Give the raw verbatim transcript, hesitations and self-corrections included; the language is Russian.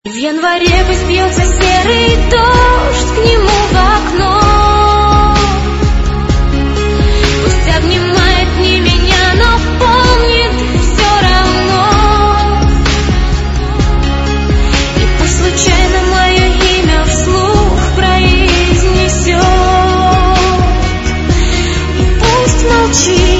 В январе пусть бьется серый дождь к нему в окно, пусть обнимает не меня, но помнит все равно. И пусть случайно мое имя вслух произнесет, и пусть молчит.